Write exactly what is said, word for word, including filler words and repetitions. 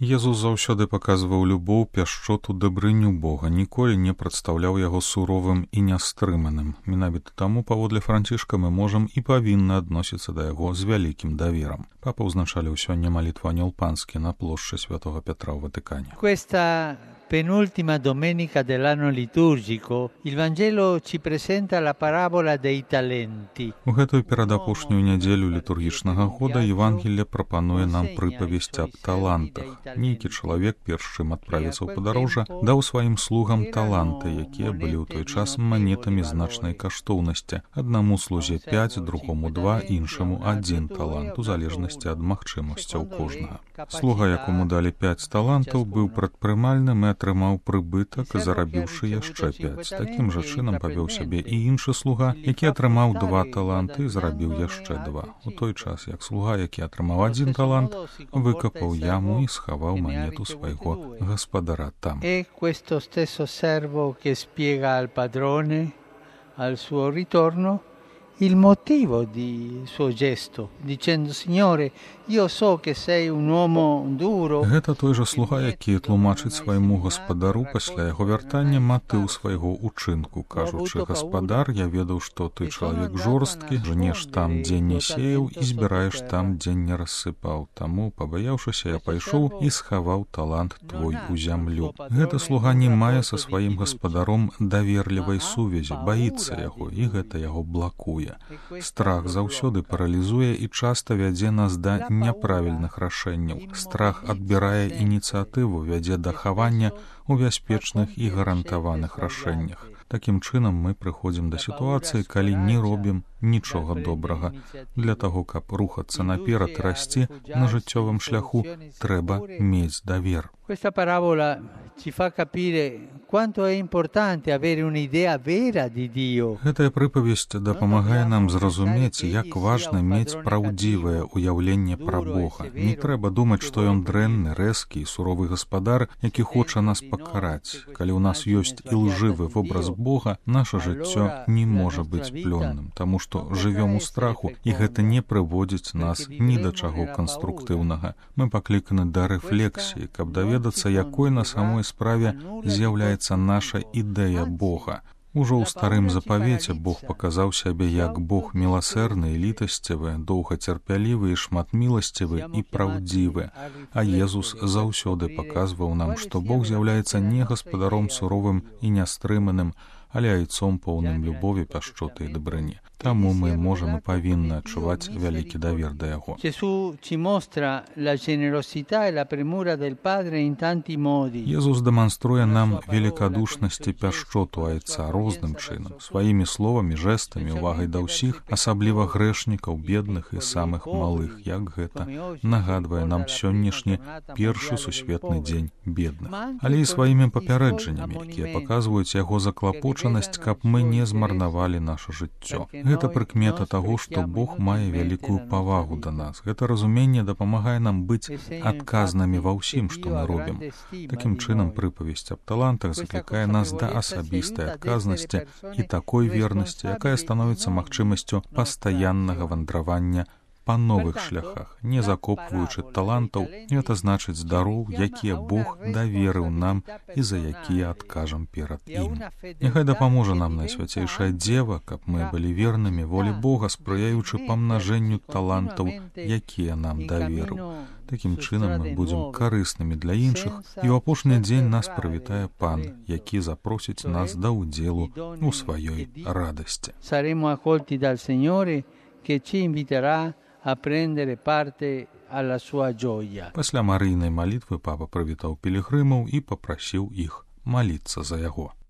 Езус заўсёды паказваў любоў, пяшчоту, дабрыню Бога, ніколі не прадстаўляў яго суровым і нястрыманым. Менавіта таму, паводле Францішка, мы можам і павінны адносіцца да яго з вялікім даверам. Папа ўзначаліў сёння малітву Анёл Панскі на плошчы Святога Петра ў Ватыкане. Questa penultima domenica dell'anno liturgico, il Vangelo ci presenta la parabola dei talenti. У гэтую перадапошнюю нядзелю літургічнага года Евангелле прапануе нам прыпавесць аб талантах. Нейкі чалавек, перш чым адправіцца ў падарожжа, даў сваім слугам таланты, якія былі ў той час манетамі значнай каштоўнасці. Аднаму слузе пяць, другому два, іншаму адзін талант, у залежнасці ад магчымасцяў кожнага. Слуга, якому далі пяць талантаў, быў прадпрымальным і атрымаў прыбытак, зарабіўшы яшчэ пяць. Такім жа чынам павёў сябе і іншы слуга, які атрымаў два таланты і зарабіў яшчэ два. У той час, як слуга, які атрымаў адзін талант, выкапаў яму і схаваў манету свайго гаспадара там. E questo stesso servo che spiega al padrone, al suo ritorno, il motivo di suo gesto, dicendo: Signore, io so che sei un uomo duro. Гэта той жа слуга, які тлумачыць свайму гаспадару пасля яго вяртання матыў свайго ўчынку, кажучы: гаспадар, я ведаў, што ты чалавек жорсткі, жнеш там, дзе не сеяў, і збіраеш там, дзе не рассыпаў. Таму, пабаяўшыся, я пайшоў і схаваў талант твой у зямлю. Гэты слуга не мае са сваім гаспадаром даверлівай сувязі, баіцца яго, і гэта яго блакуе. Страх заўсёды паралізуе і часта вядзе нас да няправільных рашэнняў. Страх адбірае ініцыятыву, вядзе да хавання у бяспечных і гарантаваных рашэннях. Такім чынам мы прыходзім да сітуацыі, калі не робім нічога добрага. Для таго, каб рухацца наперад і расці на жыццёвым шляху, трэба мець давер. Questa parabola ci fa capire quanto è importante avere un'idea vera di Dio. Гэтая прыпавесць дапамагае нам зразумець, як важна мець праўдзівае ўяўленне пра Бога. Не трэба думаць, што ён дрэнны, рэзкі і суровы гаспадар, які хоча нас пакараць. Калі ў нас ёсць ілжывы вобраз Бога, наша жыццё не можа быць плённым, таму што жывём у страху, і гэта не прыводзіць нас ні да чаго канструктыўнага. Мы пакліканы да рэфлексіі, каб даведацца, якой на самой справе з'яўляецца наша ідэя Бога. Ужо ў старым запавеце Бог паказаў сябе як Бог міласэрны і літасцівы, доўгацярпялівы і шматміласцівы і праўдзівы. А Езус заўсёды паказваў нам, што Бог з'яўляецца не гаспадаром суровым і нястрыманым, але айцом поўным любові, пяшчоты і дабрыні. Таму мы можам і павінны адчуваць вялікі давер да яго. Езус дэманструе нам велікадушнасць і пяшчоту айца розным чынам, сваімі словамі, жэстамі, увагай да ўсіх, асабліва грэшнікаў, бедных і самых малых, як гэта нагадвае нам сённяшні першы сусветны дзень бедных. Але і сваімі папярэджаннямі, якія паказваюць яго заклапочанасць, каб мы не змарнавалі наша жыццё. Гэта прыкмета таго, што Бог мае вялікую павагу да нас. Гэта разуменне дапамагае нам быць адказнымі ва ўсім, што мы робім. Такім чынам, прыпавесць аб талантах заклікае нас да асабістай адказнасці і такой вернасці, якая становіцца магчымасцю пастаяннага вандравання па новых шляхах, не закопваючы талантаў, гэта значыць дароў, якія Бог даверыў нам і за якія адкажам перад ім. Няхай дапаможа нам Найсвяцейшая Дзева, каб мы былі вернымі волі Бога, спрыяючы памнажэнню талантаў, якія нам даверыў. Такім чынам мы будзем карыснымі для іншых, і ў апошні дзень нас прывітае Пан, які запросіць нас да ўдзелу ў сваёй радасці. Saremo accolti dal Signore che ci inviterà a prendere parte alla sua gioia. Пасля марыйнай малітвы папа прывітаў пілігрымаў і папрасіў іх маліцца за яго.